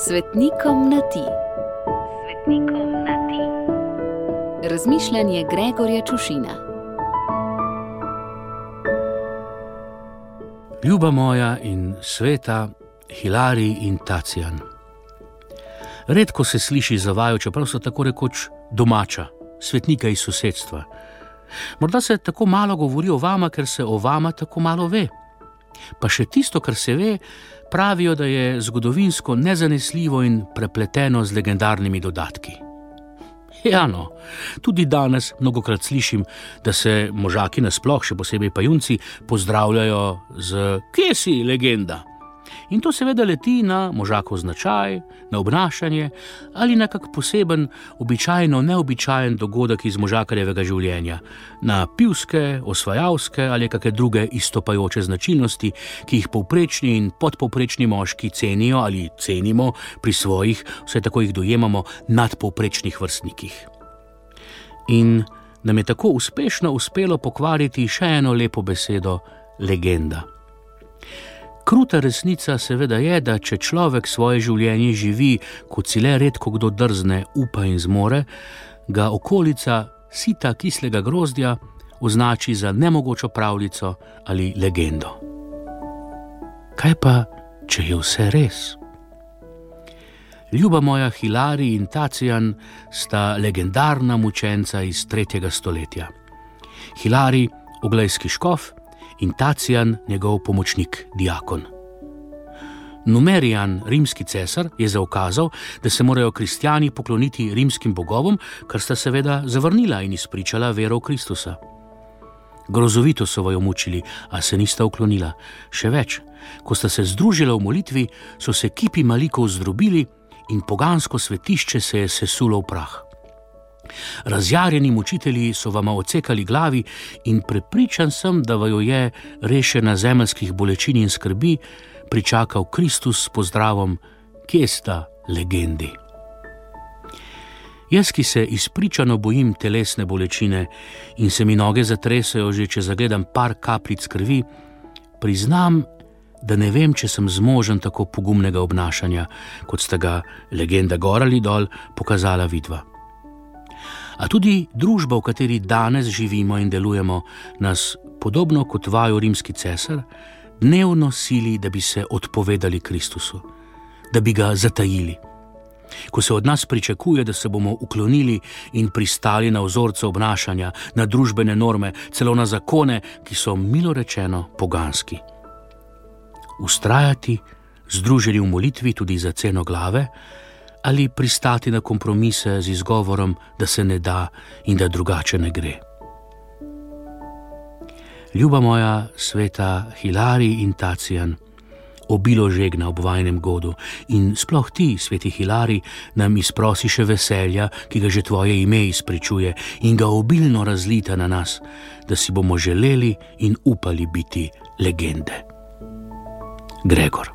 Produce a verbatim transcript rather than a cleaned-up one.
Svetnikom na ti. Svetnikom na ti. Razmišljanje Gregorja Čušina. Ljuba moja in sveta Hilarij in Tacijan. Redko se sliši za vaju, čeprav so tako rekoč domača, svetnika iz sosedstva. Morda se tako malo govori o vama, ker se o vama tako malo ve. Pa še tisto, kar se ve, pravijo, da je zgodovinsko nezanesljivo in prepleteno z legendarnimi dodatki. Ja, no, tudi danes mnogokrat slišim, da se možaki nasploh, še posebej pa junci, pozdravljajo z "Kje si, legenda?" In to seveda leti na možakov značaj, na obnašanje ali na kak poseben, običajno neobičajen dogodek iz možakarjevega življenja, na pivske, osvajalske ali kakšne druge izstopajoče značilnosti, ki jih povprečni in podpovprečni moški cenijo ali cenimo pri svojih, vsaj tako jih dojemamo, nadpovprečnih vrstnikih. In nam je tako uspešno uspelo pokvariti še eno lepo besedo, legenda. Kruta resnica seveda je, da če človek svoje življenje živi, kot si le redko kdo drzne, upa in zmore, ga okolica sita kislega grozdja označi za nemogočo pravljico ali legendo. Kaj pa, če je vse res? Ljuba moja, Hilarij in Tacijan sta legendarna mučenca iz tretjega stoletja. Hilarij, oglejski škof, in Tacijan, njegov pomočnik, diakon. Numerijan, rimski cesar, je zaukazal, da se morajo kristjani pokloniti rimskim bogovom, kar sta seveda zavrnila in izpričala vero v Kristusa. Grozovito so vaju mučili, a se nista uklonila. Še več, ko sta se združila v molitvi, so se kipi malikov zdrobili in pogansko svetišče se je sesulo v prah. Razjarjeni mučitelji so vama odsekali glavi in prepričan sem, da vaju je, rešena zemeljskih bolečin in skrbi, pričakal Kristus s pozdravom: "Kje sta legendi?" Jaz, ki se izpričano bojim telesne bolečine in se mi noge zatresejo že, če zagledam par kapljic krvi, priznam, da ne vem, če sem zmožen tako pogumnega obnašanja, kot sta ga legenda gor ali dol pokazala vidva. A tudi družba, v kateri danes živimo in delujemo, nas, podobno kot vaju rimski cesar, dnevno sili, da bi se odpovedali Kristusu, da bi ga zatajili. Ko se od nas pričakuje, da se bomo uklonili in pristali na vzorce obnašanja, na družbene norme, celo na zakone, ki so milo rečeno poganski. Vztrajati, združeni v molitvi tudi za ceno glave, ali pristati na kompromise z izgovorom, da se ne da in da drugače ne gre. Ljuba moja, sveta Hilarij in Tacijan, obilo žegna ob vajnem godu in sploh ti, sveti Hilarij, nam izprosi še veselja, ki ga že tvoje ime izpričuje, in ga obilno razlita na nas, da si bomo želeli in upali biti legende. Gregor.